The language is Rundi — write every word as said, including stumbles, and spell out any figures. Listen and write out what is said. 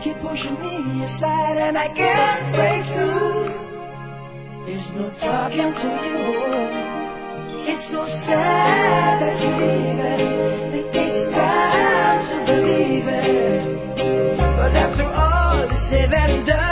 keep pushing me aside and I can't break through. There's no talking to you. It's so sad that you leave it. It takes time to believe it. But after all is said and done,